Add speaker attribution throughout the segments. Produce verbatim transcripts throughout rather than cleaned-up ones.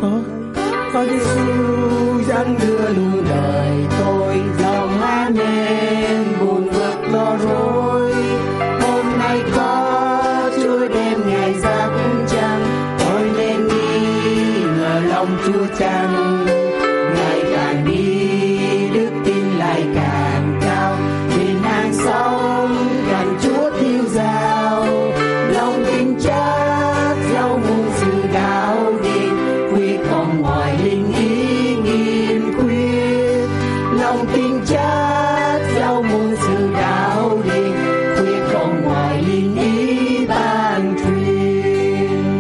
Speaker 1: có Giêsu dẫn đưa luôn đời tôi, dòng an nên buồn vực lo rối. Hôm nay có Chúa đêm ngày giấc trăng, tôi nên nghi ngờ lòng Chúa chăng. Ngày càng đi đức tin lại càng cao, vì nàng sống gần Chúa thiêu giao. Lòng tin chắc dẫu muôn sự đau điên, quyết không ngoài linh ý nghiên quyết. Lòng tin chắc dẫu muôn sự đau điên, quyết không ngoài linh ý ban truyền.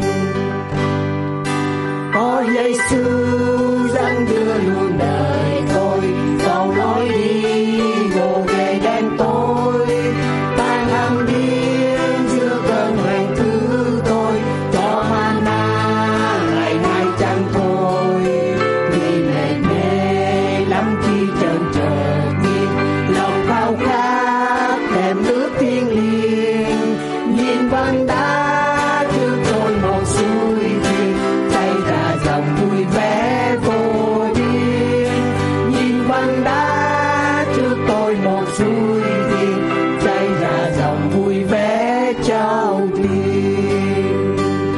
Speaker 1: Có Giêsu dẫn đưa luôn đời tôi, dầu lối đi gồ ghề đen tối. Tan hàng điên giữa cơn hoang thứ tôi, cho mana ngày nay chẳng thôi. Vì mệt mê lắm khi trơn trợt nghiêng, lòng khao khát thèm nước thiêng liêng. Nhìn vân đá trước tôi một suối riêng, say ra dòng vui vẻ vô biên. Nhìn vân đá trước tôi một suối riêng, say ra dòng vui vẻ trao duyên.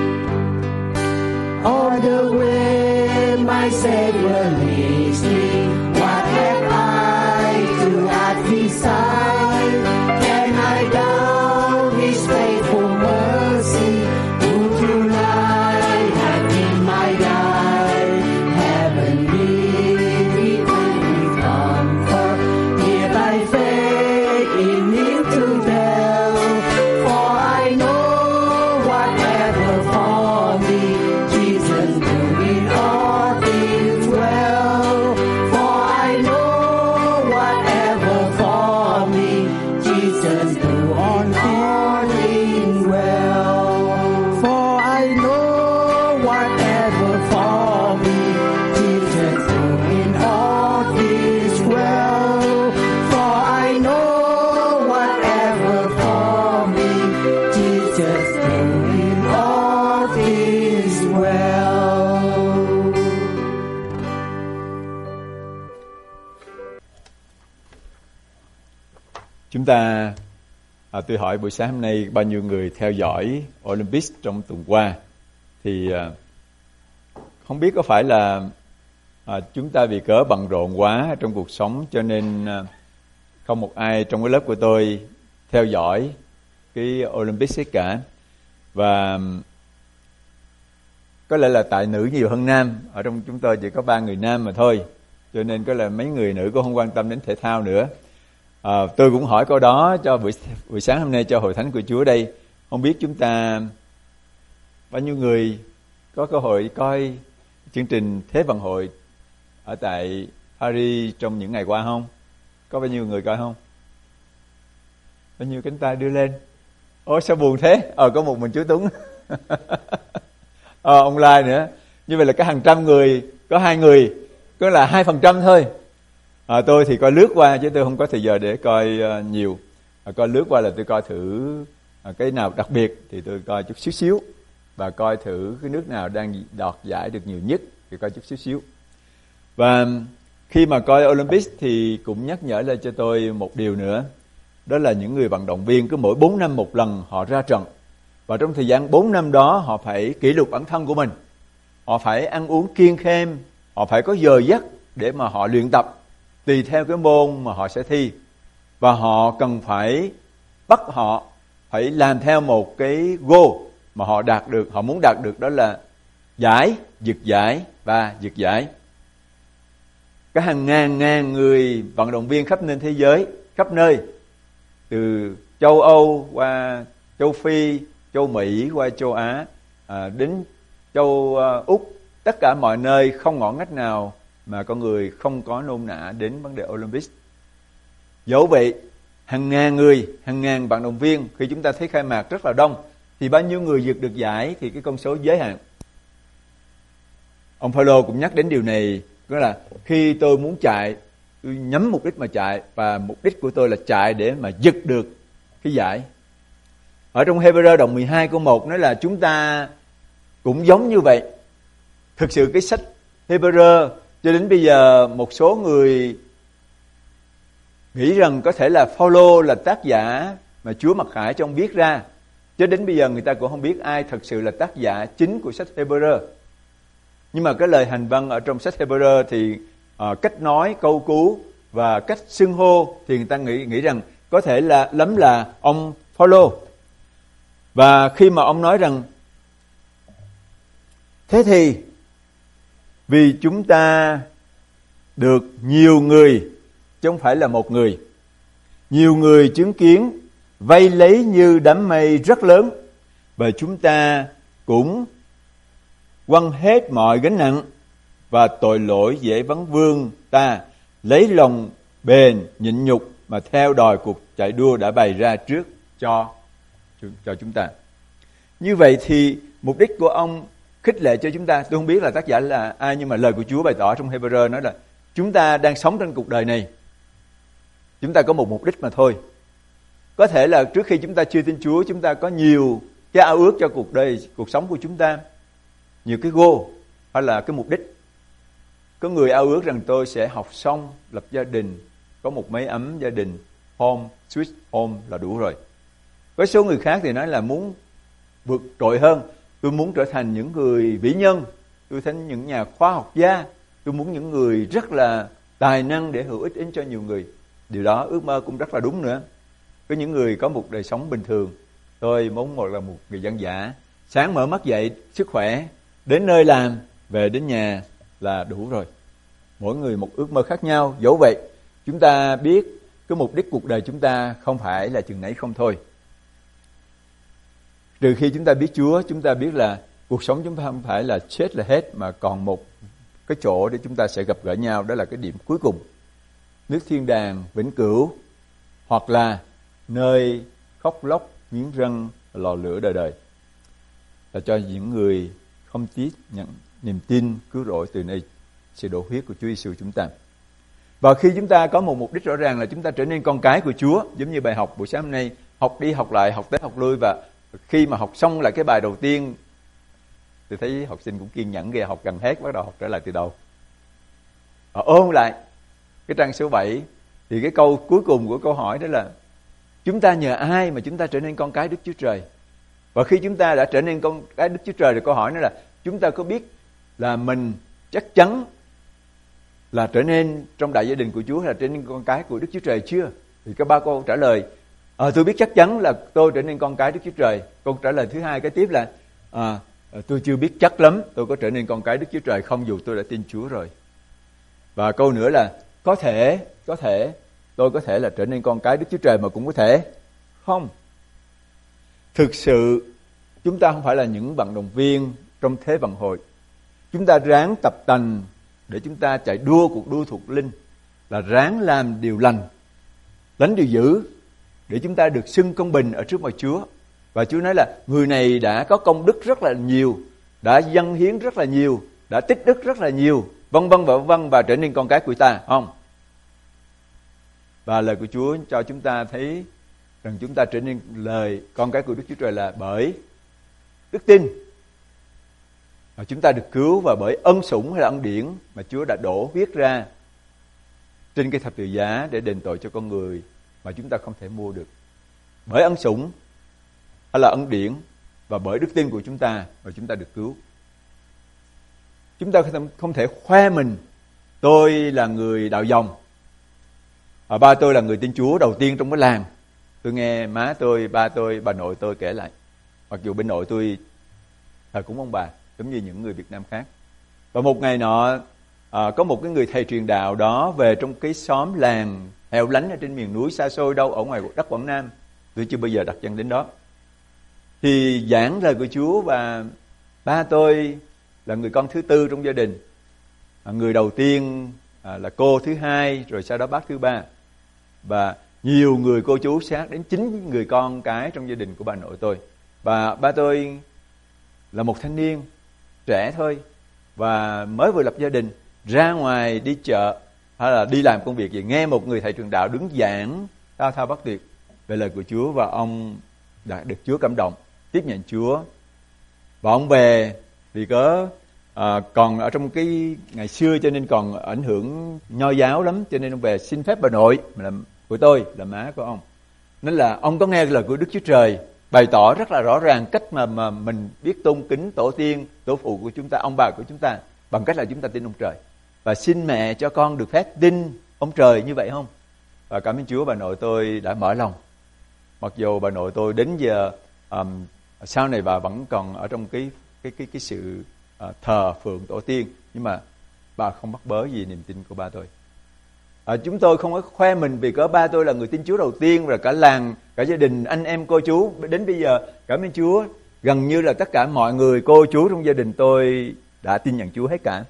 Speaker 1: On the way my Savior leads me, what have I to add beside? Can I doubt His faithful mercy? Would you like have been my guide? Heavenly return with comfort, here by faith in Him to tell. For I know whatever for me, Jesus doing all things well. For I know whatever for me, Jesus doing all things well. For I know whatever for me, Jesus doing all things well. For I know whatever for me, Jesus doing all things well.
Speaker 2: Chúng ta, à, tôi hỏi buổi sáng hôm nay bao nhiêu người theo dõi Olympics trong tuần qua, thì à, không biết có phải là à, chúng ta vì cớ bận rộn quá trong cuộc sống cho nên à, không một ai trong cái lớp của tôi theo dõi cái Olympics hết cả. Và có lẽ là tại nữ nhiều hơn nam, ở trong chúng tôi chỉ có ba người nam mà thôi, cho nên có lẽ mấy người nữ cũng không quan tâm đến thể thao nữa. À, tôi cũng hỏi câu đó cho buổi, buổi sáng hôm nay cho hội thánh của Chúa đây. Không biết chúng ta bao nhiêu người có cơ hội coi chương trình Thế vận hội ở tại Paris trong những ngày qua không? Có bao nhiêu người coi không? Bao nhiêu cánh tay đưa lên? Ôi sao buồn thế? Ờ có một mình chú Tuấn. Ờ ông Lai nữa. Như vậy là có hàng trăm người, có hai người, có là hai phần trăm thôi. À, tôi thì coi lướt qua chứ tôi không có thời giờ để coi uh, nhiều. À, coi lướt qua là tôi coi thử uh, cái nào đặc biệt thì tôi coi chút xíu xíu, và coi thử cái nước nào đang đoạt giải được nhiều nhất thì coi chút xíu xíu. Và khi mà coi Olympics thì cũng nhắc nhở lại cho tôi một điều nữa, đó là những người vận động viên cứ mỗi bốn năm một lần họ ra trận, và trong thời gian bốn năm đó họ phải kỷ luật bản thân của mình, họ phải ăn uống kiêng khem, họ phải có giờ giấc để mà họ luyện tập tùy theo cái môn mà họ sẽ thi, và họ cần phải bắt họ phải làm theo một cái goal mà họ đạt được, họ muốn đạt được, đó là giải, giật giải và giật giải. Có hàng ngàn ngàn người vận động viên khắp nơi thế giới, khắp nơi, từ châu Âu qua châu Phi, châu Mỹ qua châu Á, à, đến châu uh, Úc, tất cả mọi nơi không ngõ ngách nào mà con người không có nôn nã đến vấn đề Olympics. Dẫu vậy, hàng ngàn người, hàng ngàn vận động viên, khi chúng ta thấy khai mạc rất là đông, thì bao nhiêu người giật được giải thì cái con số giới hạn. Ông Phaolô cũng nhắc đến điều này, đó là khi tôi muốn chạy, tôi nhắm mục đích mà chạy, và mục đích của tôi là chạy để mà giật được cái giải. Ở trong Hebrew đoạn mười hai câu một nói là chúng ta cũng giống như vậy. Thực sự cái sách Hebrew cho đến bây giờ một số người nghĩ rằng có thể là Phaolô là tác giả mà Chúa mặc khải cho ông viết ra. Cho đến bây giờ người ta cũng không biết ai thật sự là tác giả chính của sách Hebrew. Nhưng mà cái lời hành văn ở trong sách Hebrew thì uh, cách nói, câu cú và cách xưng hô thì người ta nghĩ nghĩ rằng có thể là lắm là ông Phaolô. Và khi mà ông nói rằng thế thì vì chúng ta được nhiều người, chứ không phải là một người, nhiều người chứng kiến vây lấy như đám mây rất lớn, và chúng ta cũng quăng hết mọi gánh nặng và tội lỗi dễ vấn vương ta, lấy lòng bền nhịn nhục mà theo đòi cuộc chạy đua đã bày ra trước cho cho chúng ta. Như vậy thì mục đích của ông khích lệ cho chúng ta, tôi không biết là tác giả là ai, nhưng mà lời của Chúa bày tỏ trong Hebrew nói là chúng ta đang sống trên cuộc đời này, chúng ta có một mục đích mà thôi. Có thể là trước khi chúng ta chưa tin Chúa, chúng ta có nhiều cái ao ước cho cuộc đời, cuộc sống của chúng ta, nhiều cái goal hay là cái mục đích. Có người ao ước rằng tôi sẽ học xong, lập gia đình, có một mái ấm gia đình, home, sweet home là đủ rồi. Có số người khác thì nói là muốn vượt trội hơn, tôi muốn trở thành những người vĩ nhân, tôi thành những nhà khoa học gia, tôi muốn những người rất là tài năng để hữu ích cho nhiều người. Điều đó ước mơ cũng rất là đúng nữa. Có những người có một đời sống bình thường, tôi muốn một là một người dân dã, sáng mở mắt dậy, sức khỏe, đến nơi làm, về đến nhà là đủ rồi. Mỗi người một ước mơ khác nhau. Dẫu vậy, chúng ta biết cái mục đích cuộc đời chúng ta không phải là chừng nấy không thôi. Trừ khi chúng ta biết Chúa, chúng ta biết là cuộc sống chúng ta không phải là chết là hết, mà còn một cái chỗ để chúng ta sẽ gặp gỡ nhau, đó là cái điểm cuối cùng, nước thiên đàng vĩnh cửu, hoặc là nơi khóc lóc nghiến răng lò lửa đời đời, là cho những người không tiếc nhận niềm tin cứu rỗi từ nơi sự đổ huyết của Chúa Giêsu chúng ta. Và khi chúng ta có một mục đích rõ ràng là chúng ta trở nên con cái của Chúa, giống như bài học buổi sáng hôm nay, học đi học lại, học tới học lui, và khi mà học xong lại cái bài đầu tiên, tôi thấy học sinh cũng kiên nhẫn ghê, học gần hết bắt đầu học trở lại từ đầu. Họ ôn lại cái trang số bảy, thì cái câu cuối cùng của câu hỏi đó là chúng ta nhờ ai mà chúng ta trở nên con cái Đức Chúa Trời? Và khi chúng ta đã trở nên con cái Đức Chúa Trời, thì câu hỏi đó là chúng ta có biết là mình chắc chắn là trở nên trong đại gia đình của Chúa, hay là trở nên con cái của Đức Chúa Trời chưa? Thì có ba câu trả lời. À, tôi biết chắc chắn là tôi trở nên con cái Đức Chúa Trời. Câu trả lời thứ hai cái tiếp là à, tôi chưa biết chắc lắm tôi có trở nên con cái Đức Chúa Trời không, dù tôi đã tin Chúa rồi. Và câu nữa là có thể, có thể tôi có thể là trở nên con cái Đức Chúa Trời, mà cũng có thể không. Thực sự chúng ta không phải là những vận động viên trong thế vận hội. Chúng ta ráng tập tành để chúng ta chạy đua cuộc đua thuộc linh, là ráng làm điều lành, lánh điều dữ, để chúng ta được xưng công bình ở trước mặt Chúa. Và Chúa nói là người này đã có công đức rất là nhiều, đã dâng hiến rất là nhiều, đã tích đức rất là nhiều, vân vân và vân vân, và trở nên con cái của ta, không? Và lời của Chúa cho chúng ta thấy rằng chúng ta trở nên lời con cái của Đức Chúa Trời là bởi đức tin. Và chúng ta được cứu và bởi ân sủng hay là ân điển mà Chúa đã đổ huyết ra trên cái thập tự giá để đền tội cho con người mà chúng ta không thể mua được. Bởi ân sủng hay là ân điển và bởi đức tin của chúng ta mà chúng ta được cứu. Chúng ta không thể khoe mình tôi là người đạo dòng, à, ba tôi là người tin Chúa đầu tiên trong cái làng. Tôi nghe má tôi, ba tôi, bà nội tôi kể lại, mặc dù bên nội tôi thờ cúng ông bà giống như những người Việt Nam khác. Và một ngày nọ à, có một cái người thầy truyền đạo đó về trong cái xóm làng hẻo lánh ở trên miền núi xa xôi đâu ở ngoài đất Quảng Nam, tôi chưa bao giờ đặt chân đến đó, thì giảng lời của Chúa. Và ba tôi là người con thứ tư trong gia đình, à, người đầu tiên à, là cô thứ hai, rồi sau đó bác thứ ba, và nhiều người cô chú sát đến chín người con cái trong gia đình của bà nội tôi. Và ba tôi là một thanh niên trẻ thôi, và mới vừa lập gia đình, ra ngoài đi chợ hay là đi làm công việc gì, nghe một người thầy truyền đạo đứng giảng thao thao bất tuyệt về lời của Chúa, và ông đã được Chúa cảm động, tiếp nhận Chúa. Và ông về vì có À, còn ở trong cái ngày xưa cho nên còn ảnh hưởng nho giáo lắm, cho nên ông về xin phép bà nội là của tôi, là má của ông. Nên là ông có nghe lời của Đức Chúa Trời bày tỏ rất là rõ ràng cách mà mà mình biết tôn kính tổ tiên, tổ phụ của chúng ta, ông bà của chúng ta, bằng cách là chúng ta tin ông Trời. Và xin mẹ cho con được phép tin ông Trời như vậy không? Và cảm ơn Chúa, bà nội tôi đã mở lòng. Mặc dù bà nội tôi đến giờ um, sau này bà vẫn còn ở trong cái cái cái cái sự uh, thờ phượng tổ tiên, nhưng mà bà không bắt bớ gì niềm tin của ba tôi. À, chúng tôi không có khoe mình vì có ba tôi là người tin Chúa đầu tiên, rồi cả làng, cả gia đình, anh em, cô chú. Đến bây giờ, cảm ơn Chúa, gần như là tất cả mọi người, cô chú trong gia đình tôi đã tin nhận Chúa hết cả.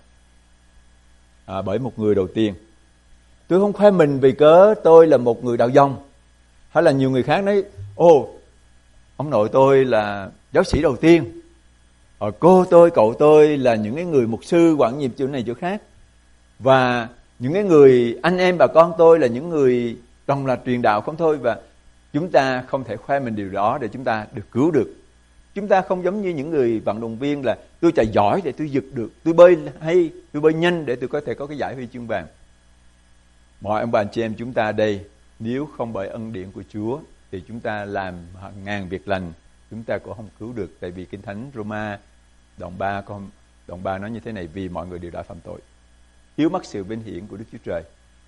Speaker 2: À, bởi một người đầu tiên. Tôi không khoe mình vì cớ tôi là một người đạo dòng. Hay là nhiều người khác nói, ồ, ông nội tôi là giáo sĩ đầu tiên. Rồi cô tôi, cậu tôi là những cái người mục sư quản nhiệm chỗ này chỗ khác. Và những cái người anh em bà con tôi là những người đồng là truyền đạo không thôi. Và chúng ta không thể khoe mình điều đó để chúng ta được cứu được. Chúng ta không giống như những người vận động viên là tôi chạy giỏi để tôi giật được, tôi bơi hay, tôi bơi nhanh để tôi có thể có cái giải huy chương vàng. Mọi ông bà anh chị em chúng ta đây, nếu không bởi ân điển của Chúa thì chúng ta làm hàng ngàn việc lành, chúng ta cũng không cứu được. Tại vì Kinh Thánh Roma đoạn ba, đoạn ba nói như thế này: vì mọi người đều đã phạm tội, thiếu mất sự vinh hiển của Đức Chúa Trời.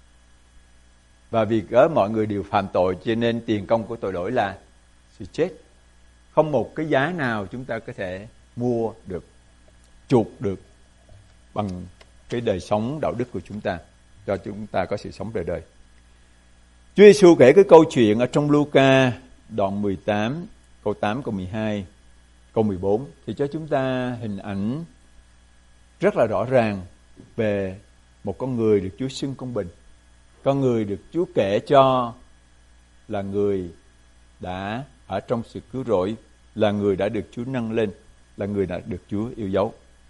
Speaker 2: Và vì cớ mọi người đều phạm tội cho nên tiền công của tội lỗi là sự chết. Không một cái giá nào chúng ta có thể mua được, chuộc được bằng cái đời sống đạo đức của chúng ta, cho chúng ta có sự sống đời đời. Chúa Giêsu kể cái câu chuyện ở trong Luca đoạn mười tám, câu tám, câu mười hai, câu mười bốn thì cho chúng ta hình ảnh rất là rõ ràng về một con người được Chúa xưng công bình, con người được Chúa kể cho là người đã ở trong sự cứu rỗi, là người đã được Chúa nâng lên, là người đã được Chúa yêu dấu.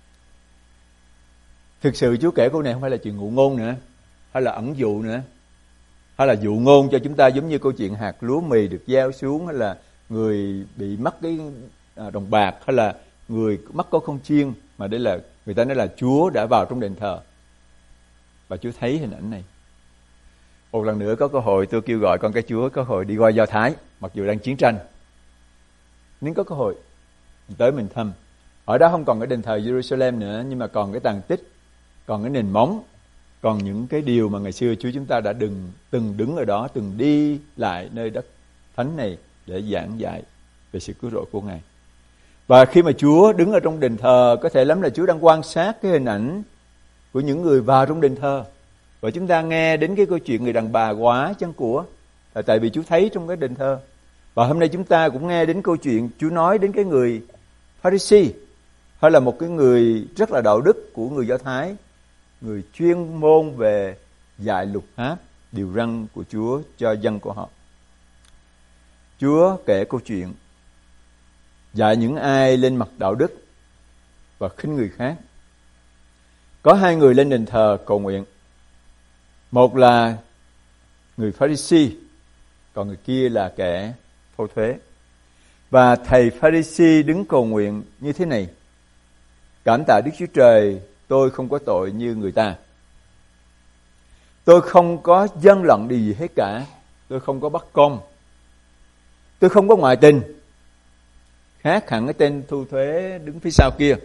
Speaker 2: Thực sự Chúa kể câu này không phải là chuyện ngụ ngôn nữa, hay là ẩn dụ nữa, hay là dụ ngôn cho chúng ta giống như câu chuyện hạt lúa mì được gieo xuống, hay là người bị mất cái đồng bạc, hay là người mất có không chiên, mà đây là người ta nói là Chúa đã vào trong đền thờ và Chúa thấy hình ảnh này. Một lần nữa có cơ hội tôi kêu gọi con cái Chúa có cơ hội đi qua Do Thái, mặc dù đang chiến tranh, nếu có cơ hội mình tới mình thăm. Ở đó không còn cái đền thờ Jerusalem nữa, nhưng mà còn cái tàn tích, còn cái nền móng, còn những cái điều mà ngày xưa Chúa chúng ta đã đừng, từng đứng ở đó, từng đi lại nơi đất thánh này để giảng dạy về sự cứu rỗi của Ngài. Và khi mà Chúa đứng ở trong đền thờ, có thể lắm là Chúa đang quan sát cái hình ảnh của những người vào trong đền thờ. Và chúng ta nghe đến cái câu chuyện người đàn bà quá chân của, là tại vì Chúa thấy trong cái đền thờ. Và hôm nay chúng ta cũng nghe đến câu chuyện Chúa nói đến cái người Pharisee, hay là một cái người rất là đạo đức của người Do Thái, người chuyên môn về dạy luật pháp, điều răn của Chúa cho dân của họ. Chúa kể câu chuyện dạy những ai lên mặt đạo đức và khinh người khác. Có hai người lên đền thờ cầu nguyện. Một là người Pharisee, còn người kia là kẻ thâu thuế. Và thầy Pharisee đứng cầu nguyện như thế này: cảm tạ Đức Chúa Trời, tôi không có tội như người ta. Tôi không có gian lận điều gì hết cả. Tôi không có bắt công. Tôi không có ngoại tình. Khác hẳn cái tên thu thuế đứng phía sau kia.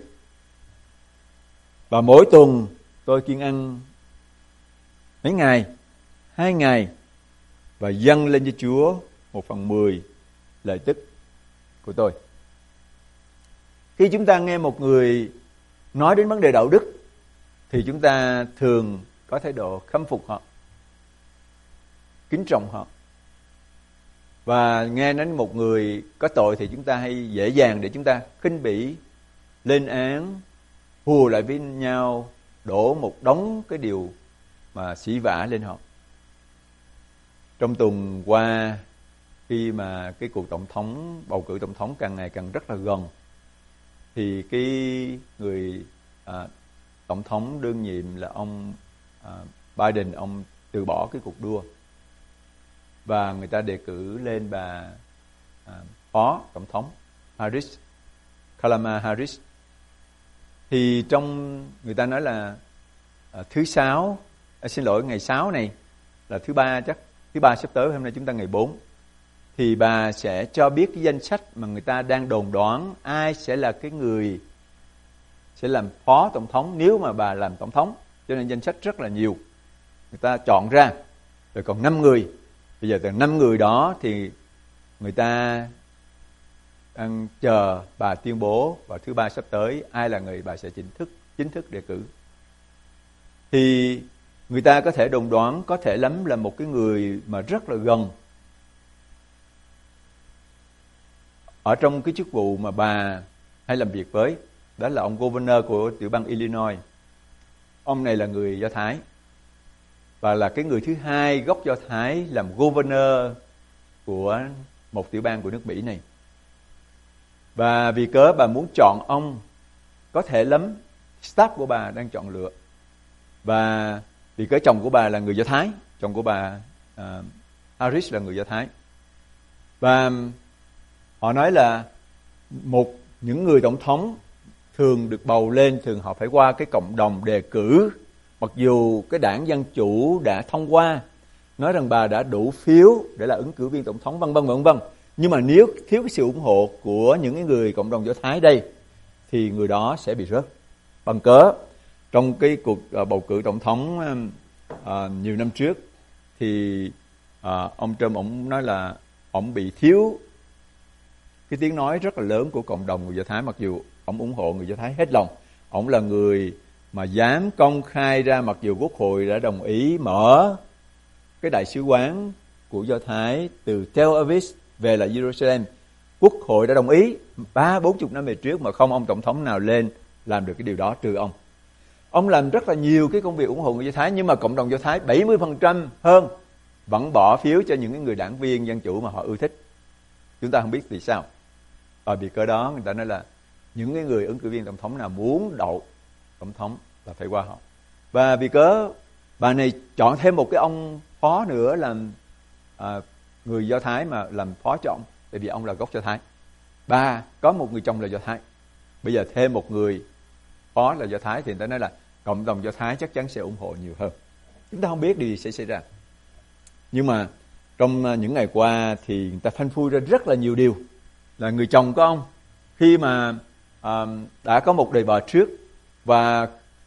Speaker 2: Và mỗi tuần tôi kiêng ăn mấy ngày, hai ngày, và dâng lên cho Chúa một phần mười lợi tức của tôi. Khi chúng ta nghe một người nói đến vấn đề đạo đức thì chúng ta thường có thái độ khâm phục họ, kính trọng họ. Và nghe đến một người có tội thì chúng ta hay dễ dàng để chúng ta khinh bỉ, lên án, hùa lại với nhau, đổ một đống cái điều mà xỉ vả lên họ. Trong tuần qua, khi mà cái cuộc tổng thống, bầu cử tổng thống càng ngày càng rất là gần, thì cái người à, tổng thống đương nhiệm là ông à, Biden, ông từ bỏ cái cuộc đua và người ta đề cử lên bà à, phó tổng thống Harris, Kamala Harris. Thì trong người ta nói là à, thứ sáu, à, xin lỗi ngày sáu này là thứ ba chắc, thứ ba sắp tới, hôm nay chúng ta ngày bốn. Thì bà sẽ cho biết cái danh sách mà người ta đang đồn đoán ai sẽ là cái người sẽ làm phó tổng thống nếu mà bà làm tổng thống. Cho nên danh sách rất là nhiều. Người ta chọn ra. Rồi còn năm người. Bây giờ từ năm người đó thì người ta đang chờ bà tuyên bố vào thứ ba sắp tới ai là người bà sẽ chính thức chính thức đề cử. Thì người ta có thể đồn đoán có thể lắm là một cái người mà rất là gần ở trong cái chức vụ mà bà hay làm việc với, đó là ông governor của tiểu bang Illinois. Ông này là người Do Thái và là cái người thứ hai gốc Do Thái làm governor của một tiểu bang của nước Mỹ này. Và vì cớ bà muốn chọn ông, có thể lắm staff của bà đang chọn lựa. Và vì cớ chồng của bà là người Do Thái, chồng của bà uh, Harris là người Do Thái. Và họ nói là một những người tổng thống thường được bầu lên, thường họ phải qua cái cộng đồng đề cử. Mặc dù cái đảng Dân Chủ đã thông qua, nói rằng bà đã đủ phiếu để là ứng cử viên tổng thống, vân vân vân vân. Nhưng mà nếu thiếu cái sự ủng hộ của những người cộng đồng Do Thái đây, thì người đó sẽ bị rớt. Bằng cớ, trong cái cuộc uh, bầu cử tổng thống uh, nhiều năm trước, thì uh, ông Trump ông nói là ông bị thiếu cái tiếng nói rất là lớn của cộng đồng người Do Thái, mặc dù ông ủng hộ người Do Thái hết lòng. Ông là người mà dám công khai ra, mặc dù Quốc hội đã đồng ý mở cái đại sứ quán của Do Thái từ Tel Aviv về là Jerusalem. Quốc hội đã đồng ý ba bốn chục năm về trước mà không ông tổng thống nào lên làm được cái điều đó trừ ông. Ông làm rất là nhiều cái công việc ủng hộ người Do Thái, nhưng mà cộng đồng Do Thái bảy mươi phần trăm hơn vẫn bỏ phiếu cho những người đảng viên Dân Chủ mà họ ưa thích. Chúng ta không biết vì sao. Và vì cớ đó người ta nói là những cái người ứng cử viên tổng thống nào muốn đậu tổng thống là phải qua họ. Và vì cớ bà này chọn thêm một cái ông phó nữa làm à, người Do Thái mà làm phó cho ông, tại vì ông là gốc Do Thái. Bà có một người chồng là Do Thái, bây giờ thêm một người phó là Do Thái, thì người ta nói là cộng đồng Do Thái chắc chắn sẽ ủng hộ nhiều hơn. Chúng ta không biết điều gì sẽ xảy ra. Nhưng mà trong những ngày qua thì người ta phanh phui ra rất là nhiều điều. Là người chồng của ông khi mà à, đã có một đời vợ trước, và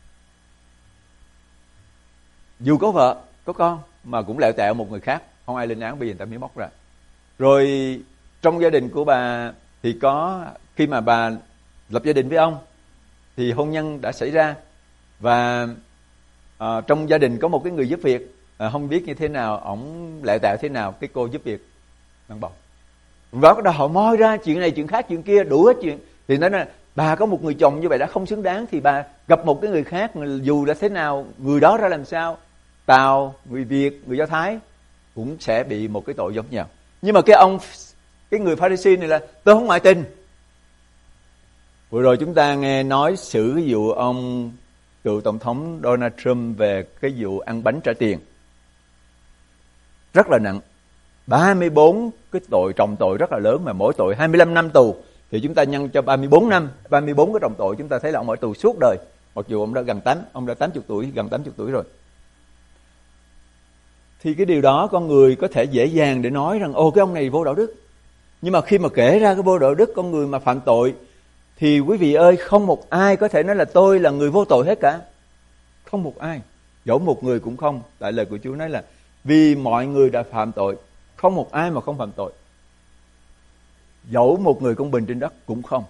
Speaker 2: dù có vợ, có con mà cũng lẹo tẹo một người khác, không ai lên án, bây giờ người ta mới móc ra. Rồi trong gia đình của bà thì có, khi mà bà lập gia đình với ông thì hôn nhân đã xảy ra, và à, trong gia đình có một cái người giúp việc, à, không biết như thế nào, ổng lẹo tẹo thế nào, cái cô giúp việc mang bầu. Và bắt đầu họ moi ra chuyện này, chuyện khác, chuyện kia, đủ hết chuyện. Thì nói là bà có một người chồng như vậy đã không xứng đáng, thì bà gặp một cái người khác, dù là thế nào, người đó ra làm sao, Tàu, người Việt, người Do Thái cũng sẽ bị một cái tội giống nhau. Nhưng mà cái ông, cái người Pharisee này là tôi không ngoại tình. Vừa rồi chúng ta nghe nói xử cái vụ ông cựu tổng thống Donald Trump về cái vụ ăn bánh trả tiền, rất là nặng. ba mươi bốn cái tội, trọng tội rất là lớn, mà mỗi tội hai mươi lăm năm tù. Thì chúng ta nhân cho ba mươi bốn năm, ba mươi bốn cái trọng tội, chúng ta thấy là ông ở tù suốt đời. Mặc dù ông đã gần tám, ông đã tám mươi tuổi, gần tám mươi tuổi rồi. Thì cái điều đó con người có thể dễ dàng để nói rằng ô cái ông này vô đạo đức. Nhưng mà khi mà kể ra cái vô đạo đức con người mà phạm tội, thì quý vị ơi, không một ai có thể nói là tôi là người vô tội hết cả. Không một ai. Dẫu một người cũng không. Tại lời của Chúa nói là vì mọi người đã phạm tội, không một ai mà không phạm tội. Dẫu một người công bình trên đất cũng không.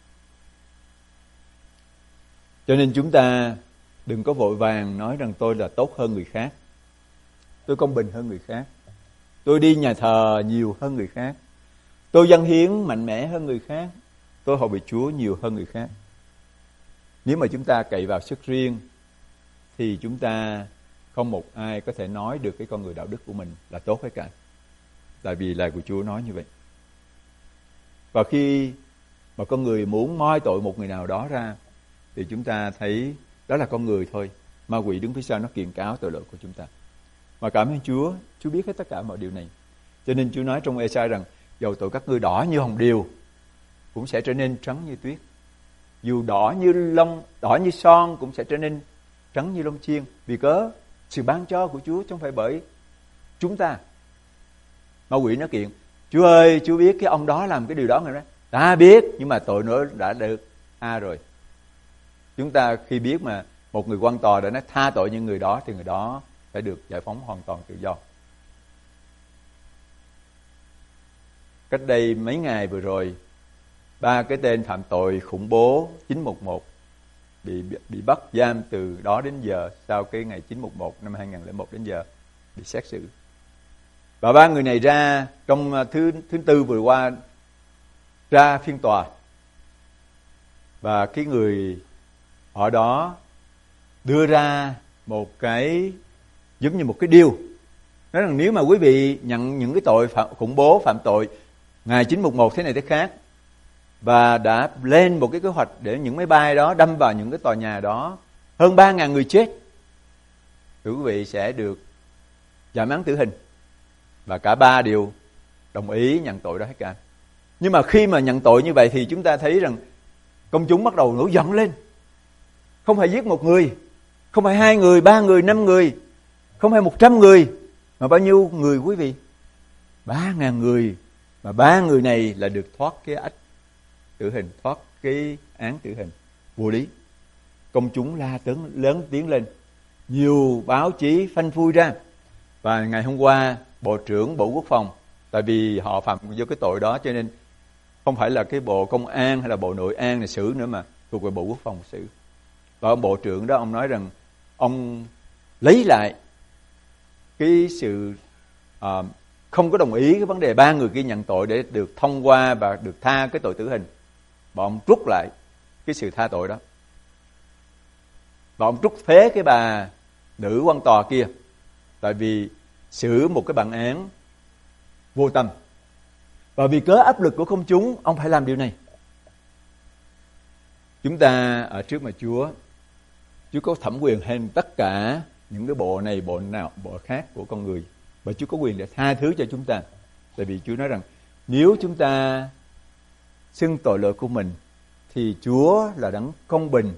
Speaker 2: Cho nên chúng ta đừng có vội vàng nói rằng tôi là tốt hơn người khác, tôi công bình hơn người khác, tôi đi nhà thờ nhiều hơn người khác, tôi dâng hiến mạnh mẽ hơn người khác, tôi hầu việc Chúa nhiều hơn người khác. Nếu mà chúng ta cậy vào sức riêng thì chúng ta không một ai có thể nói được cái con người đạo đức của mình là tốt hết cả. Tại vì lời của Chúa nói như vậy. Và khi mà con người muốn moi tội một người nào đó ra, thì chúng ta thấy đó là con người thôi. Ma quỷ đứng phía sau nó kiện cáo tội lỗi của chúng ta. Mà cảm ơn Chúa, Chúa biết hết tất cả mọi điều này. Cho nên Chúa nói trong Ê-sai rằng dầu tội các ngươi đỏ như hồng điều cũng sẽ trở nên trắng như tuyết. dù đỏ như lông, đỏ như son cũng sẽ trở nên trắng như lông chiên, vì cớ sự ban cho của Chúa, chứ không phải bởi chúng ta. Ma quỷ nó kiện: Chúa ơi, Chúa biết cái ông đó làm cái điều đó rồi đó. Ta biết, nhưng mà tội nó đã được tha rồi. Chúng ta khi biết mà một người quan tòa đã nói tha tội những người đó, thì người đó phải được giải phóng hoàn toàn tự do. Cách đây mấy ngày vừa rồi, ba cái tên phạm tội khủng bố chín một một bị bị bắt giam từ đó đến giờ, sau cái ngày chín một một năm hai nghìn lẻ một đến giờ bị xét xử. Và ba người này ra trong thứ thứ tư vừa qua ra phiên tòa, và cái người ở đó đưa ra một cái giống như một cái deal, nói rằng nếu mà quý vị nhận những cái tội phạm, khủng bố phạm tội ngày chín một một thế này thế khác, và đã lên một cái kế hoạch để những máy bay đó đâm vào những cái tòa nhà đó, hơn ba ngàn người chết, thì quý vị sẽ được giảm án tử hình. Và cả ba đều đồng ý nhận tội đó hết cả. Nhưng mà khi mà nhận tội như vậy thì chúng ta thấy rằng công chúng bắt đầu nổi giận lên. Không phải giết một người, không phải hai người, ba người, năm người, không phải một trăm người, mà bao nhiêu người quý vị? Ba ngàn người. Mà ba người này là được thoát cái ách tử hình, thoát cái án tử hình vô lý. Công chúng la lớn, lớn tiếng lên, nhiều báo chí phanh phui ra. Và ngày hôm qua Bộ trưởng Bộ Quốc phòng, tại vì họ phạm vô cái tội đó cho nên không phải là cái Bộ Công an hay là Bộ Nội an này xử nữa, mà thuộc về Bộ Quốc phòng xử. Và ông Bộ trưởng đó, ông nói rằng ông lấy lại cái sự uh, không có đồng ý cái vấn đề ba người kia nhận tội để được thông qua và được tha cái tội tử hình. Và ông rút lại cái sự tha tội đó. Và ông rút phế cái bà nữ quan tòa kia, tại vì xử một cái bản án vô tâm. Và vì cớ áp lực của công chúng, ông phải làm điều này. Chúng ta ở trước mặt Chúa, Chúa có thẩm quyền hơn tất cả những cái bộ này, bộ nào, bộ khác của con người. Và Chúa có quyền để tha thứ cho chúng ta. Tại vì Chúa nói rằng nếu chúng ta xưng tội lỗi của mình thì Chúa là đấng công bình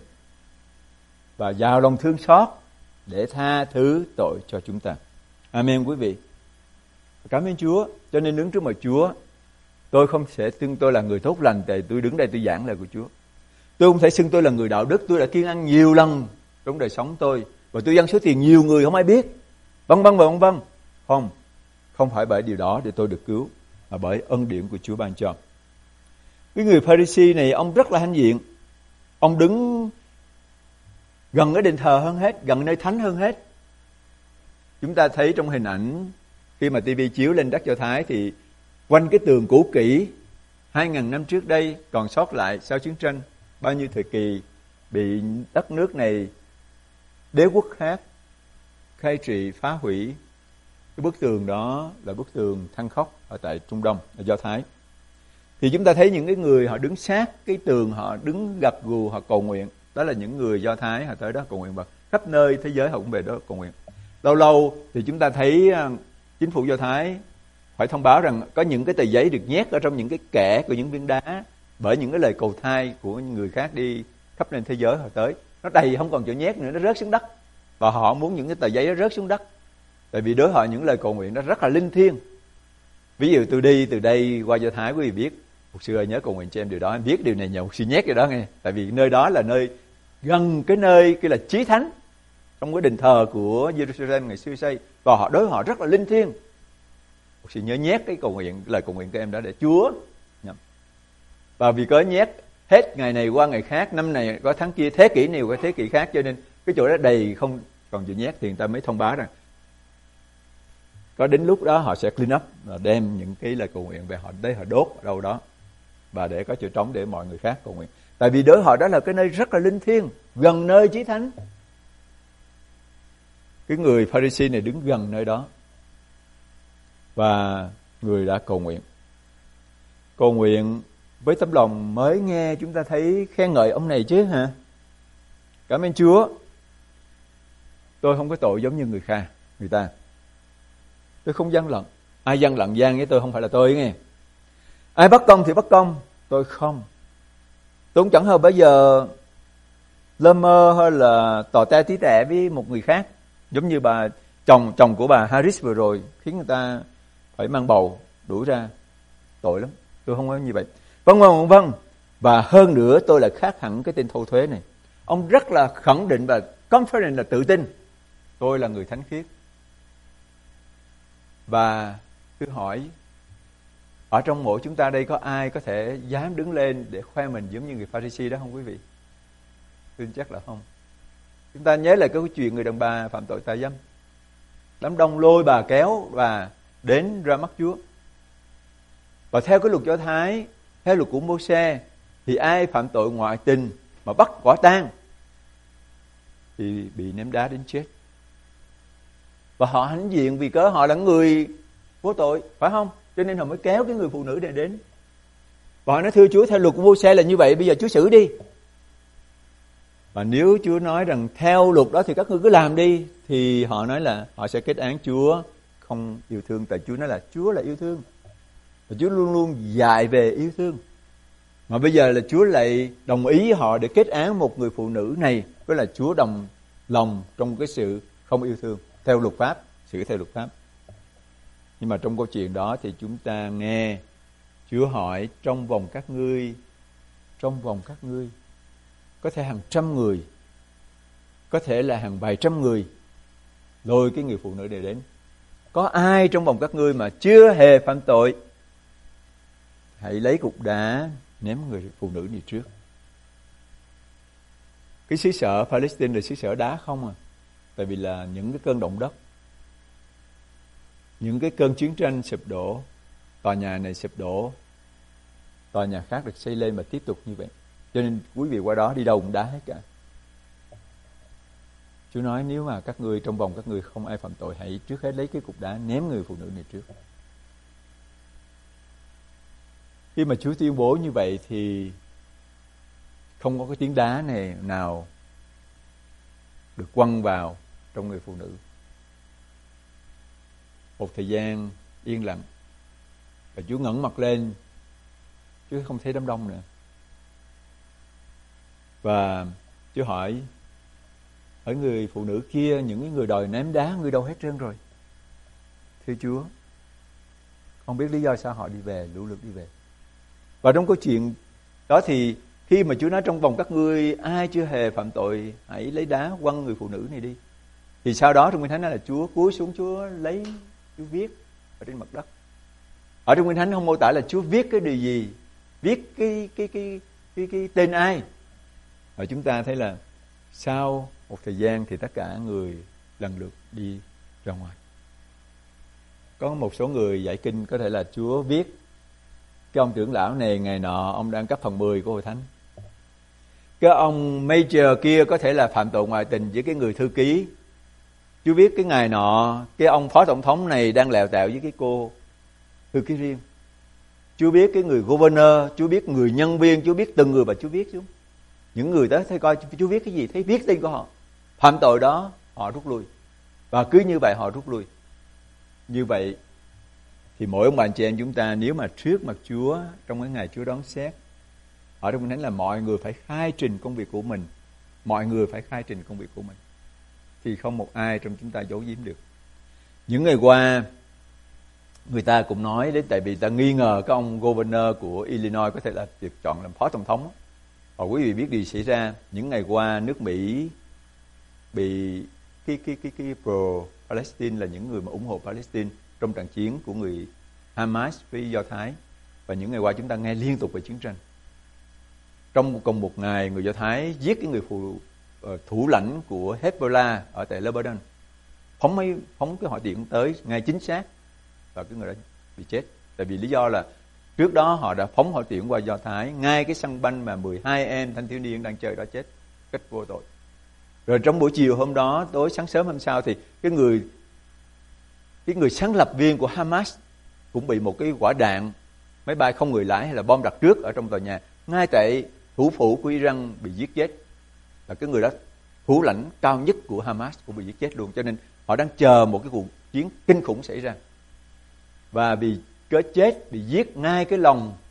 Speaker 2: và giàu lòng thương xót để tha thứ tội cho chúng ta. Amen quý vị. Cảm ơn Chúa. Cho nên đứng trước mặt Chúa, tôi không thể xưng tôi là người tốt lành, tại tôi đứng đây tôi giảng lời của Chúa. Tôi không thể xưng tôi là người đạo đức, tôi đã kiêng ăn nhiều lần trong đời sống tôi, và tôi dâng số tiền nhiều người không ai biết, vân vân và vân vân. Không, không phải bởi điều đó để tôi được cứu, mà bởi ân điển của Chúa ban cho. Cái người Pharisee này, ông rất là hãnh diện. Ông đứng gần cái đền thờ hơn hết, gần nơi thánh hơn hết. Chúng ta thấy trong hình ảnh khi mà ti vi chiếu lên đất Do Thái thì quanh cái tường cũ kỹ hai ngàn năm trước đây còn sót lại sau chiến tranh, bao nhiêu thời kỳ bị đất nước này, đế quốc khác khai trị phá hủy. Cái bức tường đó là bức tường Than Khóc ở tại Trung Đông, ở Do Thái. Thì chúng ta thấy những cái người họ đứng sát cái tường, họ đứng gật gù, họ cầu nguyện. Đó là những người Do Thái, họ tới đó cầu nguyện, và khắp nơi thế giới họ cũng về đó cầu nguyện. Lâu lâu thì chúng ta thấy uh, chính phủ Do Thái phải thông báo rằng có những cái tờ giấy được nhét ở trong những cái kẽ của những viên đá, bởi những cái lời cầu thai của những người khác đi khắp nơi thế giới họ tới. Nó đầy không còn chỗ nhét nữa, nó rớt xuống đất. Và họ muốn những cái tờ giấy đó rớt xuống đất. Tại vì đối họ những lời cầu nguyện đó rất là linh thiêng. Ví dụ tôi đi từ đây qua Do Thái, quý vị biết, một sư ơi nhớ cầu nguyện cho em điều đó, em biết điều này nhờ một sư nhét điều đó nghe. Tại vì nơi đó là nơi gần cái nơi kia là chí thánh, trong cái đền thờ của Jerusalem ngày xưa xây, và họ đối họ rất là linh thiêng. Một sư nhớ nhét cái cầu nguyện, lời cầu nguyện của em đó để Chúa. Và vì có nhét hết ngày này qua ngày khác, năm này qua tháng kia, thế kỷ này qua thế kỷ khác, cho nên cái chỗ đó đầy không còn chịu nhét, thì người ta mới thông báo rằng có đến lúc đó họ sẽ clean up, và đem những cái lời cầu nguyện về họ đây họ đốt ở đâu đó, và để có chỗ trống để mọi người khác cầu nguyện. Tại vì đối họ đó là cái nơi rất là linh thiêng, gần nơi chí thánh. Cái người Pharisee này đứng gần nơi đó, và người đã cầu nguyện. Cầu nguyện với tấm lòng mới nghe, chúng ta thấy khen ngợi ông này chứ hả? Cảm ơn Chúa, tôi không có tội giống như người khác, người ta. Tôi không gian lận. Ai gian lận gian với tôi không phải là tôi nghe. Ai bất công thì bất công, tôi không. Tôi cũng chẳng bao giờ lơ mơ hay là tỏ te tí tẹ với một người khác, giống như bà chồng chồng của bà Harris vừa rồi khiến người ta phải mang bầu đuổi ra, tội lắm. Tôi không có như vậy. Vâng vâng vâng. Và hơn nữa tôi là khác hẳn cái tên thâu thuế này. Ông rất là khẳng định và confident, là tự tin tôi là người thánh khiết. Và tôi hỏi, ở trong mỗi chúng ta đây có ai có thể dám đứng lên để khoe mình giống như người Pha-ri-si đó không quý vị? Tôi chắc là không. Chúng ta nhớ lại cái chuyện người đàn bà phạm tội tà dâm. Đám đông lôi bà kéo và đến ra mắt Chúa. Và theo cái luật Do Thái, theo luật của Mô-se, thì ai phạm tội ngoại tình mà bắt quả tang thì bị ném đá đến chết. Và họ hãnh diện vì cớ họ là người vô tội, phải không? Cho nên họ mới kéo cái người phụ nữ này đến. Và họ nói, thưa Chúa, theo luật của Mô-se là như vậy, bây giờ Chúa xử đi. Và nếu Chúa nói rằng theo luật đó thì các ngươi cứ làm đi, thì họ nói là họ sẽ kết án Chúa không yêu thương. Tại Chúa nói là Chúa là yêu thương, và Chúa luôn luôn dạy về yêu thương. Mà bây giờ là Chúa lại đồng ý họ để kết án một người phụ nữ này, với là Chúa đồng lòng trong cái sự không yêu thương theo luật pháp, xử theo luật pháp. Nhưng mà trong câu chuyện đó thì chúng ta nghe Chúa hỏi, trong vòng các ngươi, trong vòng các ngươi, có thể hàng trăm người, có thể là hàng vài trăm người lôi cái người phụ nữ này đến. Có ai trong vòng các ngươi mà chưa hề phạm tội, hãy lấy cục đá ném người phụ nữ này trước. Cái xứ sở Palestine là xứ sở đá không à. Tại vì là những cái cơn động đất, những cái cơn chiến tranh sụp đổ, tòa nhà này sụp đổ, tòa nhà khác được xây lên và tiếp tục như vậy. Cho nên quý vị qua đó đi đâu cũng đá hết cả. Chúa nói nếu mà các ngươi trong vòng các ngươi không ai phạm tội, hãy trước hết lấy cái cục đá ném người phụ nữ này trước. Khi mà Chúa tuyên bố như vậy thì không có cái tiếng đá này nào được quăng vào trong người phụ nữ. Một thời gian yên lặng, và Chúa ngẩng mặt lên, Chúa không thấy đám đông nữa. Và Chúa hỏi, ở người phụ nữ kia, những người đòi ném đá, người đâu hết trơn rồi? Thưa Chúa, không biết lý do sao họ đi về, lũ lượt đi về. Và trong câu chuyện đó thì khi mà Chúa nói trong vòng các ngươi ai chưa hề phạm tội, hãy lấy đá quăng người phụ nữ này đi, thì sau đó trong Kinh Thánh nói là Chúa cúi xuống, Chúa lấy, Chúa viết ở trên mặt đất. Ở trong Kinh Thánh không mô tả là Chúa viết cái điều gì, viết cái cái cái cái, cái tên ai. Và chúng ta thấy là sau một thời gian thì tất cả người lần lượt đi ra ngoài. Có một số người dạy kinh có thể là Chúa viết cái ông trưởng lão này ngày nọ ông đang cấp phần mười của hội thánh. Cái ông Major kia có thể là phạm tội ngoại tình với cái người thư ký. Chúa viết cái ngày nọ cái ông phó tổng thống này đang lèo tẹo với cái cô thư ký riêng. Chúa biết cái người governor, Chúa biết người nhân viên, Chúa biết từng người và Chúa viết xuống. Những người đó thấy coi Chúa viết cái gì, thấy viết tên của họ. Phạm tội đó họ rút lui. Và cứ như vậy họ rút lui. Như vậy thì mỗi ông bà anh chị em chúng ta, nếu mà trước mặt Chúa trong cái ngày Chúa đón xét, ở trong Kinh Thánh là mọi người phải khai trình công việc của mình. Mọi người phải khai trình công việc của mình, thì không một ai trong chúng ta giấu giếm được. Những ngày qua người ta cũng nói đến, tại vì ta nghi ngờ cái ông governor của Illinois có thể là được chọn làm phó tổng thống. Và quý vị biết điều xảy ra. Những ngày qua nước Mỹ bị cái cái cái cái pro Palestine, là những người mà ủng hộ Palestine trong trận chiến của người Hamas với Do Thái. Và những ngày qua chúng ta nghe liên tục về chiến tranh. Trong cùng một ngày, người Do Thái giết cái người phụ uh, thủ lãnh của Hezbollah ở tại Lebanon, phóng mấy phóng cái hỏa tiễn tới ngay chính xác, và cái người đó bị chết. Tại vì lý do là trước đó họ đã phóng hỏa tiễn qua Do Thái, ngay cái sân banh mà mười hai em thanh thiếu niên đang chơi đó chết cách vô tội. Rồi trong buổi chiều hôm đó, tối sáng sớm hôm sau thì cái người cái người sáng lập viên của Hamas cũng bị một cái quả đạn máy bay không người lái hay là bom đặt trước ở trong tòa nhà, ngay tại thủ phủ của Iran bị giết chết. Là cái người đó thủ lãnh cao nhất của Hamas cũng bị giết chết luôn. Cho nên họ đang chờ một cái cuộc chiến kinh khủng xảy ra. Và vì cớ chết, bị giết ngay cái lòng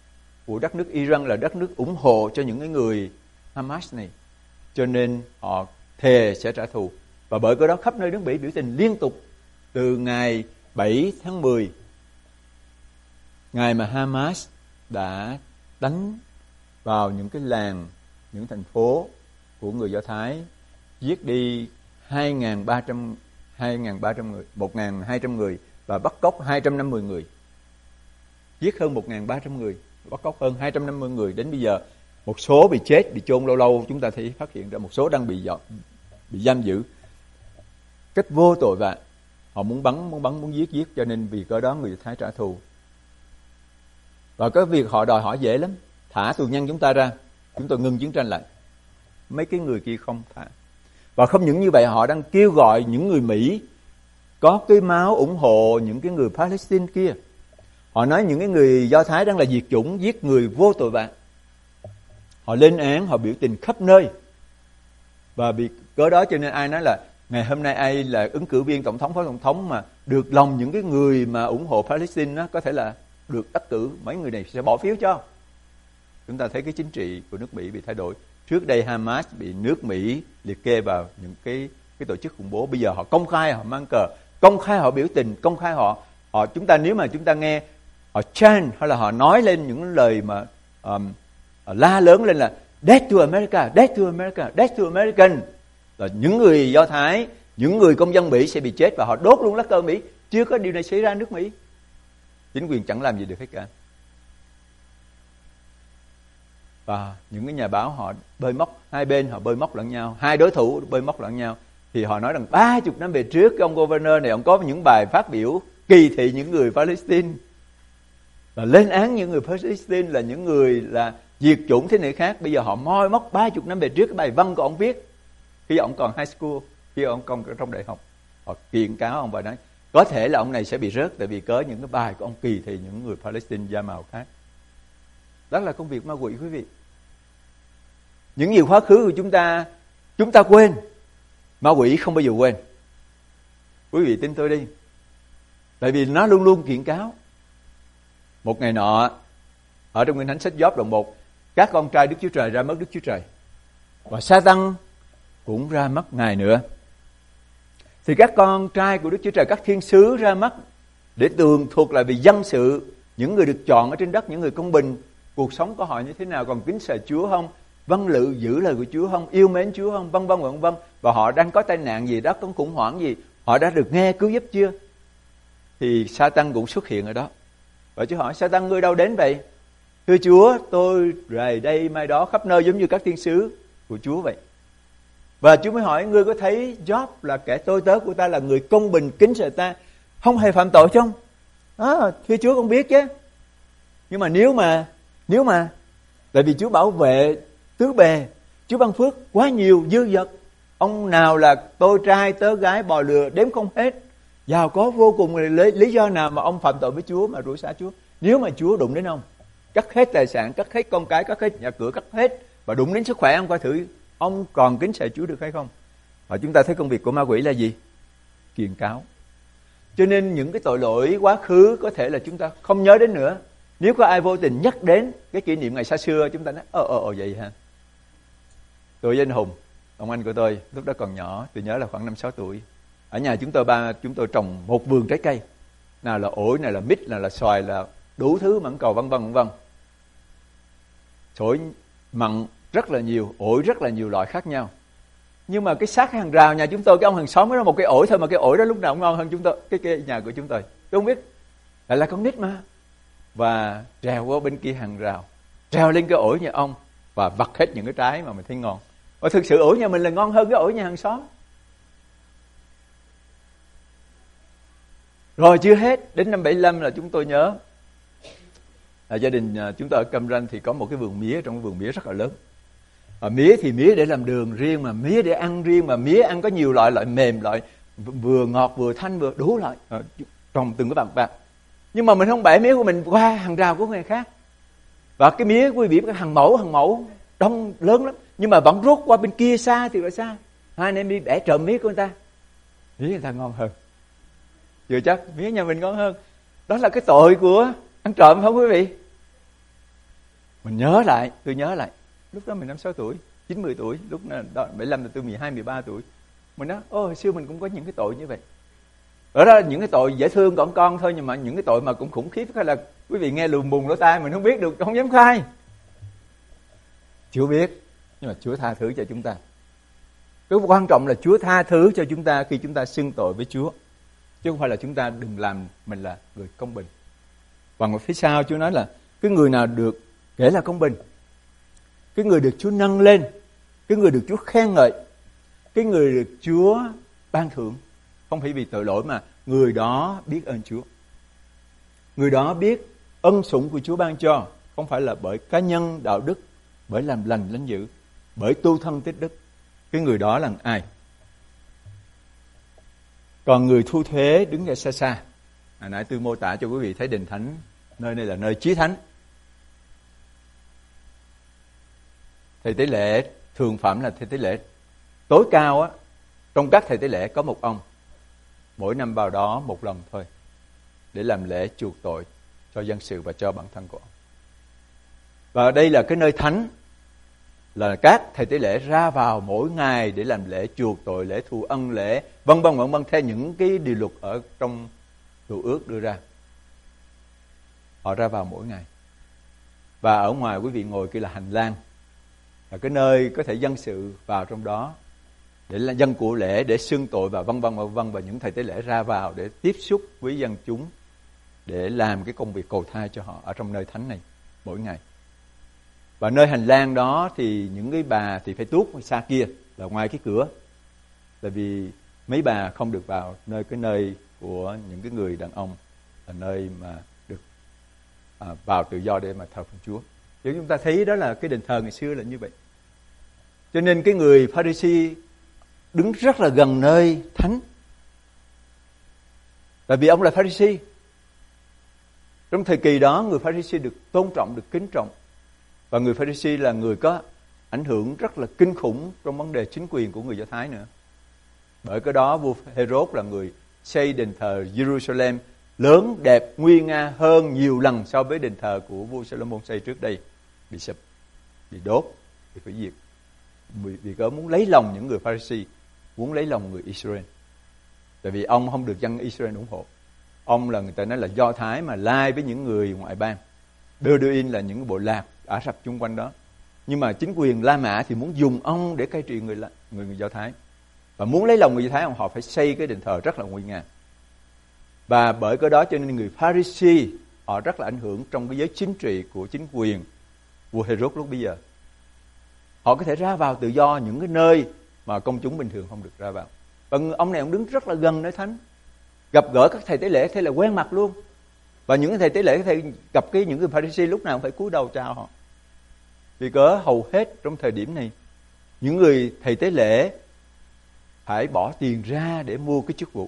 Speaker 2: của đất nước Iran là đất nước ủng hộ cho những cái người Hamas này. Cho nên họ thề sẽ trả thù. Và bởi cái đó khắp nơi nước Mỹ biểu tình liên tục từ ngày bảy tháng mười, ngày mà Hamas đã đánh vào những cái làng, những thành phố của người Do Thái, giết đi hai nghìn ba trăm người, một nghìn hai trăm người và bắt cóc hai trăm năm mươi người. Giết hơn một nghìn ba trăm người, bắt cóc hơn hai trăm năm mươi người. Đến bây giờ một số bị chết, bị chôn lâu lâu, chúng ta thấy phát hiện ra một số đang bị dọn, bị giam giữ cách vô tội vạ. Họ muốn bắn, muốn bắn, muốn giết, giết, cho nên vì có đó người Thái trả thù. Và cái việc họ đòi hỏi dễ lắm, thả tù nhân chúng ta ra, chúng tôi ngừng chiến tranh lại. Mấy cái người kia không thả. Và không những như vậy, họ đang kêu gọi những người Mỹ có cái máu ủng hộ những cái người Palestine kia. Họ nói những cái người Do Thái đang là diệt chủng, giết người vô tội vạ. Họ lên án, họ biểu tình khắp nơi. Và vì cớ đó cho nên ai nói là ngày hôm nay ai là ứng cử viên tổng thống, phó tổng thống mà được lòng những cái người mà ủng hộ Palestine đó, có thể là được đắc cử, mấy người này sẽ bỏ phiếu cho. Chúng ta thấy cái chính trị của nước Mỹ bị thay đổi. Trước đây Hamas bị nước Mỹ liệt kê vào những cái cái tổ chức khủng bố. Bây giờ họ công khai họ mang cờ, công khai họ biểu tình, công khai họ họ chúng ta nếu mà chúng ta nghe họ chant hay là họ nói lên những lời mà um, la lớn lên là Death to America, Death to America, Death to American, là những người Do Thái, những người công dân Mỹ sẽ bị chết và họ đốt luôn lá cờ Mỹ. Chưa có điều này xảy ra nước Mỹ. Chính quyền chẳng làm gì được hết cả. Và những cái nhà báo họ bơi móc, hai bên họ bơi móc lẫn nhau, hai đối thủ bơi móc lẫn nhau. Thì họ nói rằng ba mươi năm về trước, cái ông governor này, ông có những bài phát biểu kỳ thị những người Palestine, là lên án những người Palestine là những người là diệt chủng thế này khác. Bây giờ họ moi móc ba mươi năm về trước cái bài văn của ông viết khi ông còn high school, khi ông còn trong đại học. Họ kiện cáo ông và nói có thể là ông này sẽ bị rớt tại vì có những cái bài của ông kỳ thị những người Palestine da màu khác. Đó là công việc ma quỷ quý vị. Những gì quá khứ của chúng ta, chúng ta quên, ma quỷ không bao giờ quên. Quý vị tin tôi đi. Tại vì nó luôn luôn kiện cáo. Một ngày nọ, ở trong Kinh Thánh sách Gióp đoạn một, các con trai Đức Chúa Trời ra mất Đức Chúa Trời. Và Sa-tăng cũng ra mất Ngài nữa. Thì các con trai của Đức Chúa Trời, các thiên sứ ra mắt để tường thuộc lại vì dân sự, những người được chọn ở trên đất, những người công bình, cuộc sống của họ như thế nào, còn kính sợ Chúa không, vâng lự giữ lời của Chúa không, yêu mến Chúa không, vân vân vân vân. Và họ đang có tai nạn gì đó, có khủng hoảng gì, họ đã được nghe cứu giúp chưa? Thì Sa-tăng cũng xuất hiện ở đó. Và Chúa hỏi Sa-tăng, ngươi đâu đến vậy? Thưa Chúa, tôi rày đây mai đó khắp nơi giống như các thiên sứ của Chúa vậy. Và Chúa mới hỏi, ngươi có thấy Job là kẻ tôi tớ của ta, là người công bình kính sợ ta, không hề phạm tội không? À, thưa Chúa con biết chứ. Nhưng mà nếu mà nếu mà tại vì Chúa bảo vệ tứ bề, Chúa ban phước quá nhiều dư dật, ông nào là tôi trai tớ gái bò lừa đếm không hết, giàu có vô cùng, lý, lý do nào mà ông phạm tội với Chúa mà rủa xả Chúa? Nếu mà Chúa đụng đến ông, cắt hết tài sản, cắt hết con cái, cắt hết nhà cửa, cắt hết, và đụng đến sức khỏe ông, coi thử ông còn kính sợ Chúa được hay không? Và chúng ta thấy công việc của ma quỷ là gì? Kiền cáo. Cho nên những cái tội lỗi quá khứ có thể là chúng ta không nhớ đến nữa. Nếu có ai vô tình nhắc đến cái kỷ niệm ngày xa xưa, chúng ta nói ờ ờ ờ vậy hả? Tôi với anh Hùng, ông anh của tôi, lúc đó còn nhỏ, tôi nhớ là khoảng năm sáu tuổi. Ở nhà chúng tôi ba chúng tôi trồng một vườn trái cây. Nào là ổi, nào là mít, nào là xoài, là đủ thứ mãng cầu vân vân vân vân. Sổi mặn rất là nhiều, ổi rất là nhiều loại khác nhau. Nhưng mà cái sát hàng rào nhà chúng tôi, cái ông hàng xóm có một cái ổi thôi, mà cái ổi đó lúc nào cũng ngon hơn chúng tôi, cái, cái nhà của chúng tôi. Tôi không biết, lại là con nít mà. Và trèo qua bên kia hàng rào, trèo lên cái ổi nhà ông và vặt hết những cái trái mà mình thấy ngon. Và thực sự ổi nhà mình là ngon hơn cái ổi nhà hàng xóm. Rồi chưa hết, đến năm bảy lăm là chúng tôi nhớ là gia đình chúng tôi ở Cam Ranh thì có một cái vườn mía, trong cái vườn mía rất là lớn. Và mía thì mía để làm đường riêng, mà mía để ăn riêng, mà mía ăn có nhiều loại, loại mềm, loại vừa ngọt vừa thanh vừa đủ loại, trồng từng cái vàng bạc. Nhưng mà mình không bẻ mía của mình qua hàng rào của người khác. Và cái mía quý vị cái hàng mẫu, hàng mẫu đông lớn lắm, nhưng mà vẫn rút qua bên kia xa thì là xa. Hai anh em đi bẻ trộm mía của người ta, mía người ta ngon hơn. Chưa chắc mía nhà mình ngon hơn. Đó là cái tội của ăn trộm không quý vị? Mình nhớ lại, tôi nhớ lại, lúc đó mình năm sáu tuổi, chín mươi tuổi, lúc đó bảy mươi lăm là tôi mười hai, mười ba tuổi. Mình nói, ô hồi xưa mình cũng có những cái tội như vậy. Ở đó những cái tội dễ thương còn con thôi, nhưng mà những cái tội mà cũng khủng khiếp, hay là quý vị nghe lùm bùn lỗ tai mình không biết được, không dám khai. Chưa biết, nhưng mà Chúa tha thứ cho chúng ta. Cái quan trọng là Chúa tha thứ cho chúng ta khi chúng ta xưng tội với Chúa, chứ không phải là chúng ta đừng làm mình là người công bình. Và phía sau Chúa nói là cái người nào được kể là công bình, cái người được Chúa nâng lên, cái người được Chúa khen ngợi, cái người được Chúa ban thưởng, không phải vì tội lỗi mà người đó biết ơn Chúa. Người đó biết ân sủng của Chúa ban cho, không phải là bởi cá nhân đạo đức, bởi làm lành lánh dữ, bởi tu thân tích đức. Cái người đó là ai? Còn người thu thuế đứng ở xa xa. Hồi nãy tôi mô tả cho quý vị thấy đền thánh, nơi này là nơi chí thánh. Thầy tế lễ thường phẩm là thầy tế lễ tối cao á. Trong các thầy tế lễ có một ông, mỗi năm vào đó một lần thôi, để làm lễ chuộc tội cho dân sự và cho bản thân của ông. Và đây là cái nơi thánh, là các thầy tế lễ ra vào mỗi ngày để làm lễ chuộc tội, lễ thù ân, lễ vân vân vân vân theo những cái điều luật ở trong Cựu Ước đưa ra. Họ ra vào mỗi ngày. Và ở ngoài quý vị ngồi kia là hành lang, là cái nơi có thể dân sự vào trong đó để là dân của lễ, để xưng tội và vân vân vân vân. Và những thầy tế lễ ra vào để tiếp xúc với dân chúng, để làm cái công việc cầu thai cho họ ở trong nơi thánh này mỗi ngày. Và nơi hành lang đó thì những cái bà thì phải tuốt xa kia, là ngoài cái cửa, tại vì mấy bà không được vào nơi cái nơi của những cái người đàn ông, là nơi mà được à, vào tự do để mà thờ phượng Chúa. Chứ chúng ta thấy đó là cái đền thờ ngày xưa là như vậy. Cho nên cái người Pha-ri-si đứng rất là gần nơi thánh, tại vì ông là Pha-ri-si. Trong thời kỳ đó, người Pha-ri-si được tôn trọng, được kính trọng. Và người Pha-ri-si là người có ảnh hưởng rất là kinh khủng trong vấn đề chính quyền của người Do Thái nữa. Bởi cái đó vua Herod là người xây đền thờ Jerusalem lớn, đẹp, nguy nga hơn nhiều lần so với đền thờ của vua Solomon xây trước đây. Bị sụp, bị đốt, bị phải diệt. Vì có muốn lấy lòng những người Pha-ri-si, muốn lấy lòng người Israel. Tại vì ông không được dân Israel ủng hộ. Ông là người ta nói là Do Thái mà lai với những người ngoại bang. Bedouin là những bộ lạc Ả Rập chung quanh đó. Nhưng mà chính quyền La Mã thì muốn dùng ông để cai trị người, người, người Do Thái. Và muốn lấy lòng người Do Thái, họ phải xây cái đền thờ rất là nguy nga. Và bởi cái đó cho nên người Pha-ri-si họ rất là ảnh hưởng trong cái giới chính trị của chính quyền vua Herod lúc bây giờ. Họ có thể ra vào tự do những cái nơi mà công chúng bình thường không được ra vào. Và ông này ông đứng rất là gần nơi thánh, gặp gỡ các thầy tế lễ thế là quen mặt luôn. Và những thầy tế lễ thầy gặp cái những người Pha-ri-si lúc nào cũng phải cúi đầu chào họ. Vì cớ hầu hết trong thời điểm này, những người thầy tế lễ phải bỏ tiền ra để mua cái chức vụ.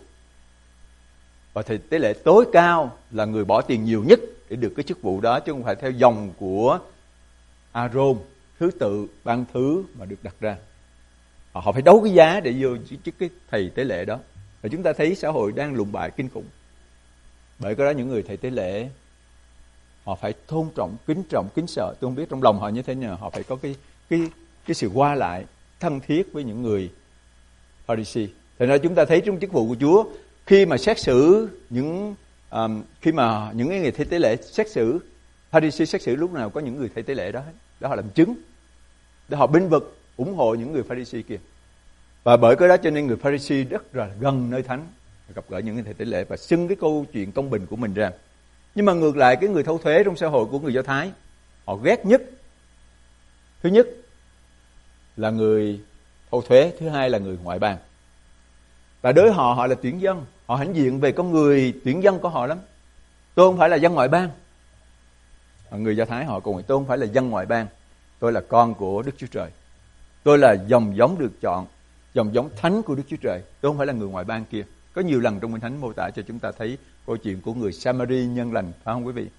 Speaker 2: Và thầy tế lễ tối cao là người bỏ tiền nhiều nhất để được cái chức vụ đó, chứ không phải theo dòng của Aaron, thứ tự ban thứ mà được đặt ra. Họ phải đấu cái giá để vô chức cái thầy tế lễ đó. Và chúng ta thấy xã hội đang lụng bại kinh khủng. Bởi cái đó những người thầy tế lễ họ phải tôn trọng, kính trọng, kính sợ. Tôi không biết trong lòng họ như thế nào. Họ phải có cái cái cái sự qua lại thân thiết với những người Pha-ri-si. Thành ra chúng ta thấy trong chức vụ của Chúa, khi mà xét xử những um, khi mà những người thầy tế lễ xét xử Pha-ri-si xét xử, lúc nào có những người thầy tế lễ đó hết. Đó họ làm chứng, để họ binh vực ủng hộ những người Pha-ri-si kia. Và bởi cái đó cho nên người Pha-ri-si rất là gần nơi thánh, gặp gỡ những người thầy tế lễ và xưng cái câu chuyện công bình của mình ra. Nhưng mà ngược lại cái người thâu thuế trong xã hội của người Do Thái, họ ghét nhất, thứ nhất là người thâu thuế, thứ hai là người ngoại bang. Và đối với họ, họ là tuyển dân, họ hãnh diện về con người tuyển dân của họ lắm. Tôi không phải là dân ngoại bang. Người Do Thái họ cũng tôi không phải là dân ngoại bang, tôi là con của Đức Chúa Trời. Tôi là dòng giống được chọn, dòng giống thánh của Đức Chúa Trời. Tôi không phải là người ngoại bang kia. Có nhiều lần trong Kinh Thánh mô tả cho chúng ta thấy câu chuyện của người Samari nhân lành, phải không quý vị?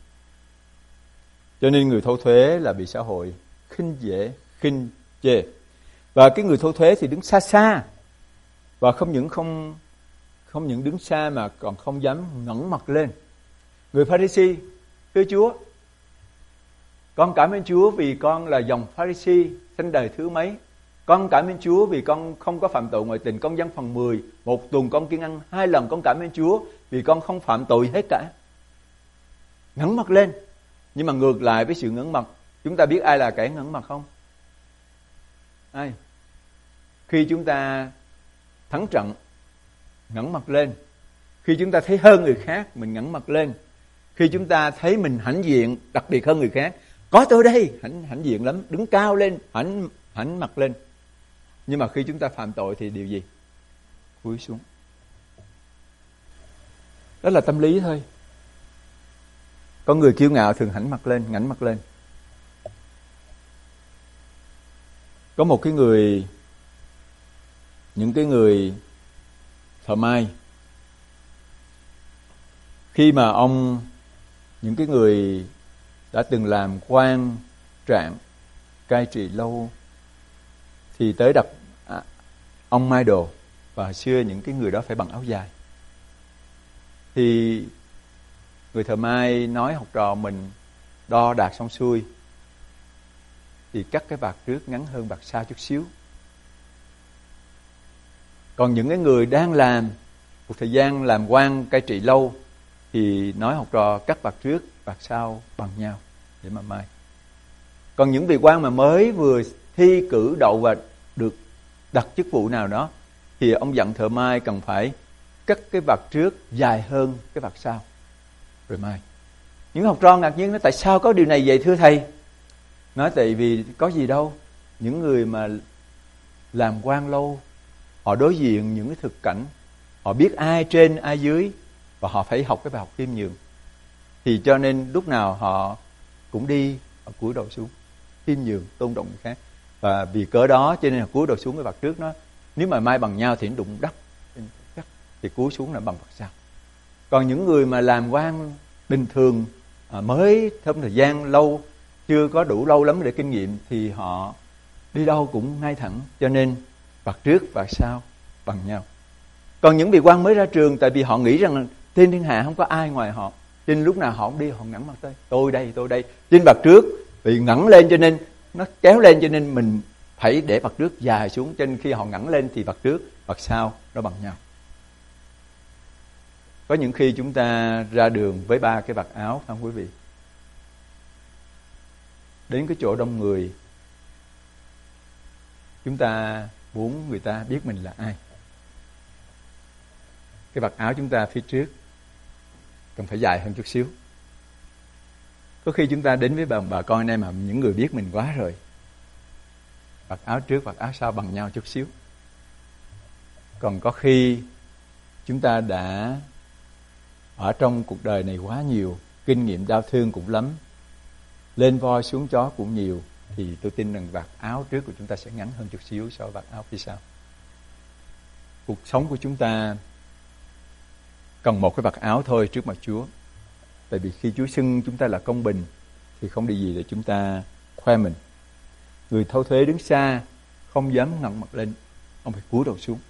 Speaker 2: Cho nên người thâu thuế là bị xã hội khinh dễ, khinh chê. Và cái người thâu thuế thì đứng xa xa, và không những không không những đứng xa mà còn không dám ngẩng mặt lên. Người Pha-ri-si, thưa Chúa, Con cảm ơn Chúa vì con là dòng Pha-ri-si, sinh đời thứ mấy. Con cảm ơn Chúa vì con không có phạm tội ngoại tình, con dâng phần mười. Một tuần con kiêng ăn hai lần, con cảm ơn Chúa vì con không phạm tội hết cả. Ngẩng mặt lên. Nhưng mà ngược lại với sự ngẩng mặt, chúng ta biết ai là kẻ ngẩng mặt không? Ai? Khi chúng ta thắng trận, ngẩng mặt lên. Khi chúng ta thấy hơn người khác, mình ngẩng mặt lên. Khi chúng ta thấy mình hãnh diện, đặc biệt hơn người khác, có tôi đây, hãnh hãnh diện lắm, đứng cao lên, hãnh hãnh mặt lên. Nhưng mà khi chúng ta phạm tội thì điều gì? Cúi xuống. Đó là tâm lý thôi. Có người kiêu ngạo thường hãnh mặt lên, ngẩng mặt lên. Có một cái người, những cái người thợ may, khi mà ông, những cái người đã từng làm quan trạng, cai trị lâu, thì tới đặt à, ông may đồ. Và hồi xưa những cái người đó phải bằng áo dài. Thì người thợ may nói học trò mình đo đạc xong xuôi thì cắt cái vạt trước ngắn hơn vạt sau chút xíu. Còn những cái người đang làm một thời gian làm quan cai trị lâu thì nói học trò cắt vạt trước vạt sau bằng nhau để mà may. Còn những vị quan mà mới vừa thi cử đậu và được đặt chức vụ nào đó thì ông dặn thợ may cần phải cắt cái vạt trước dài hơn cái vạt sau rồi may. Những học trò ngạc nhiên nói tại sao có điều này vậy thưa thầy? Nói tại vì có gì đâu, những người mà làm quan lâu họ đối diện những cái thực cảnh, họ biết ai trên ai dưới và họ phải học cái bài học khiêm nhường. Thì cho nên lúc nào họ cũng đi họ cúi đầu xuống khiêm nhường, tôn trọng người khác. Và vì cớ đó cho nên là cúi đầu xuống cái vạt trước nó, nếu mà may bằng nhau thì nó đụng đất thì cúi xuống là bằng vạt sau. Còn những người mà làm quan bình thường à, mới trong thời gian lâu, chưa có đủ lâu lắm để kinh nghiệm thì họ đi đâu cũng ngay thẳng, cho nên vạt trước vạt sau bằng nhau. Còn những vị quan mới ra trường, tại vì họ nghĩ rằng trên thiên hạ không có ai ngoài họ, cho nên lúc nào họ cũng đi họ ngẩng mặt tới, tôi đây tôi đây. Trên vạt trước vì ngẩng lên cho nên nó kéo lên, cho nên mình phải để vạt trước dài xuống, cho nên khi họ ngẩng lên thì vạt trước vạt sau nó bằng nhau. Có những khi chúng ta ra đường với ba cái vạt áo, phải không quý vị? Đến cái chỗ đông người, chúng ta muốn người ta biết mình là ai. Cái vạt áo chúng ta phía trước cần phải dài hơn chút xíu. Có khi chúng ta đến với bà, bà con anh em mà những người biết mình quá rồi, vạt áo trước vạt áo sau bằng nhau chút xíu. Còn có khi chúng ta đã ở trong cuộc đời này quá nhiều, kinh nghiệm đau thương cũng lắm, lên voi xuống chó cũng nhiều, thì tôi tin rằng vạt áo trước của chúng ta sẽ ngắn hơn chút xíu so với vạt áo phía sau. Cuộc sống của chúng ta cần một cái vạt áo thôi trước mặt Chúa. Tại vì khi Chúa xưng chúng ta là công bình thì không điều gì để chúng ta khoe mình. Người thâu thuế đứng xa không dám ngẩng mặt lên, ông phải cúi đầu xuống.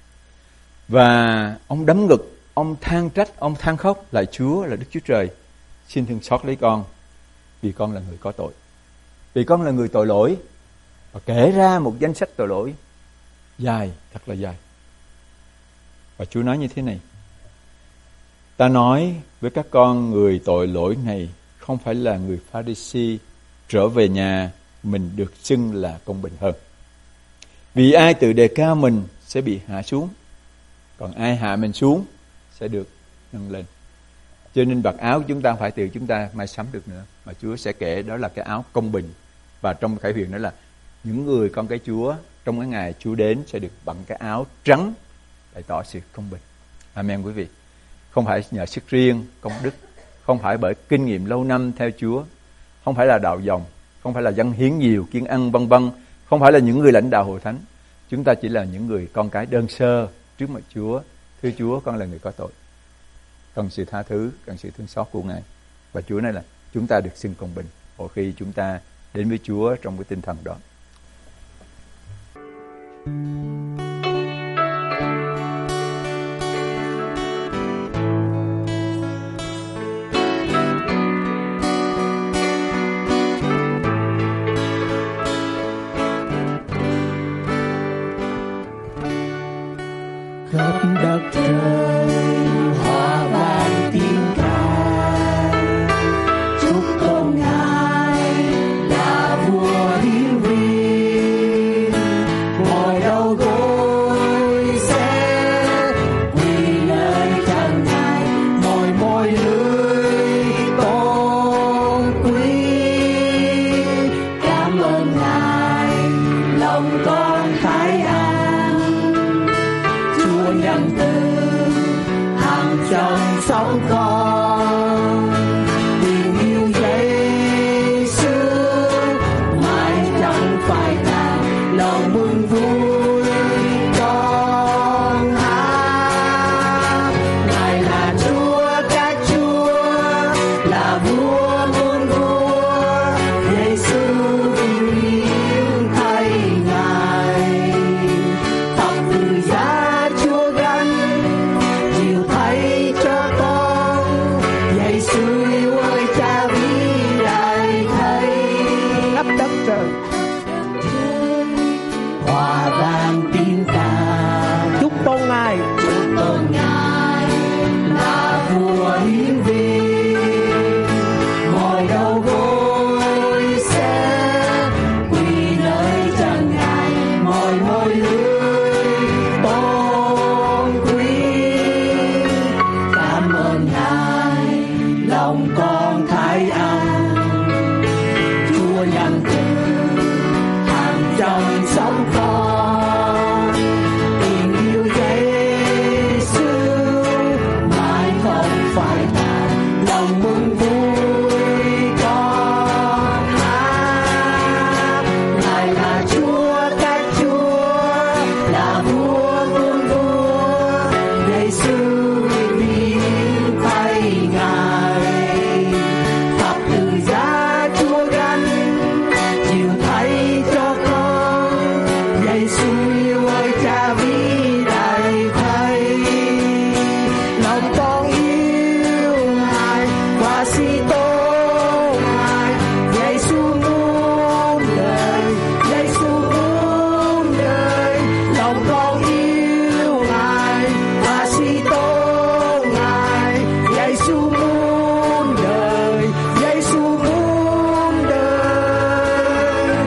Speaker 2: Và ông đấm ngực, ông than trách, ông than khóc lại Chúa là Đức Chúa Trời, xin thương xót lấy con, vì con là người có tội. Vì con là người tội lỗi. Và kể ra một danh sách tội lỗi dài, thật là dài. Và Chúa nói như thế này: ta nói với các con người tội lỗi này không phải là người Pha-ri-si trở về nhà mình được xưng là công bình hơn. Vì ai tự đề cao mình sẽ bị hạ xuống, còn ai hạ mình xuống sẽ được nâng lên. Cho nên vạt áo của chúng ta không phải từ chúng ta may sắm được nữa, mà Chúa sẽ kể đó là cái áo công bình. Và trong Khải Huyền đó là những người con cái Chúa trong cái ngày Chúa đến sẽ được bận cái áo trắng để tỏ sự công bình. Amen quý vị. Không phải nhờ sức riêng, công đức, không phải bởi kinh nghiệm lâu năm theo Chúa, không phải là đạo dòng, không phải là dâng hiến nhiều, kiêng ăn vân vân, không phải là những người lãnh đạo hội thánh. Chúng ta chỉ là những người con cái đơn sơ trước mặt Chúa. Thưa Chúa, con là người có tội, cần sự tha thứ, cần sự thương xót của Ngài. Và Chúa nói là chúng ta được xưng công bình mỗi khi chúng ta đến với Chúa trong cái tinh thần đó.
Speaker 1: khắp đất trời hòa vang tiếng ca, chúc tôn Ngài là vua hiển vi, mọi đầu gối sẽ quỳ lời chân Ngài, mọi môi lưỡi tôn quý. Cảm ơn Ngài lòng con thái an, Chúa nhân từ hàng trong sống con, tình yêu Giêsu mãi chẳng phải tàn, lòng mừng vui con hát. Ngài là Chúa các Chúa, là vua muôn vua, Giêsu vinh hiển thay Ngài, thập tự giá Chúa gánh chịu thay cho con, Giêsu yêu ơi Cha vĩ đại thay. Khắp đất trời hòa vang tiếng ca, chúc tôn Ngài, chúc tôn Ngài là vua hiển vi, mọi đầu gối sẽ quỳ nơi chân Ngài, mọi môi lưỡi tôn quý. Cảm ơn Ngài lòng con thái an, Chúa nhân từ hàng trong sống con, tình yêu Giêsu mãi không phải tàn, lòng mừng vui con hát. Ngài là Chúa các Chúa, là vua muôn vua, Giêsu vinh hiển thay Ngài, thập tự giá Chúa gánh chịu thay cho con, Giêsu yêu ơi Cha vĩ đại thay. Lòng con yêu Ngài và si tôn Ngài, Giêsu muôn đời, Giêsu muôn đời. Lòng con yêu Ngài và si tôn Ngài, Giêsu muôn đời, Giêsu muôn đời.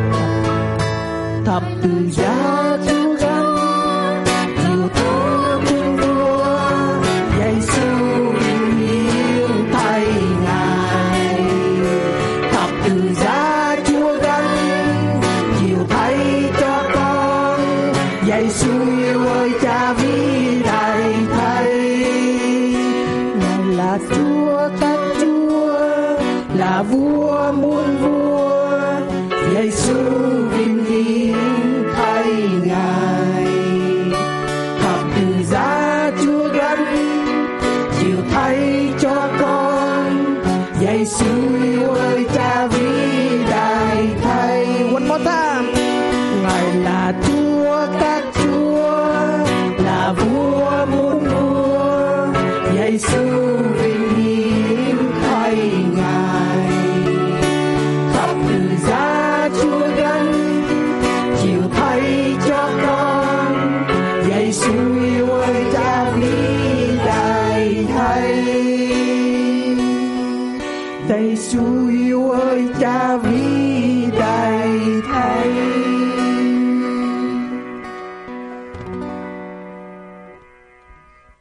Speaker 1: Thập tự giá Chúa gánh chịu thua muôn vua, Giêsu vinh hiển thay Ngài, thập tự giá Chúa gánh chịu thay cho con, Giêsu yêu ơi Cha vĩ đại thay. Ngài là Chúa các Chúa, là vua muôn vua, Giêsu vinh hiển thay Ngài, thập tự giá Chúa gánh chịu thay cho con, Giêsu yêu ơi Cha vĩ đại thay. One more time. Ngài là Chúa các Chúa, là vua muôn vua, Giêsu vinh hiển thay Ngài, thập tự giá Chúa gánh chịu thay cho con, Giêsu yêu ơi Cha vĩ đại thay. Giêsu yêu ơi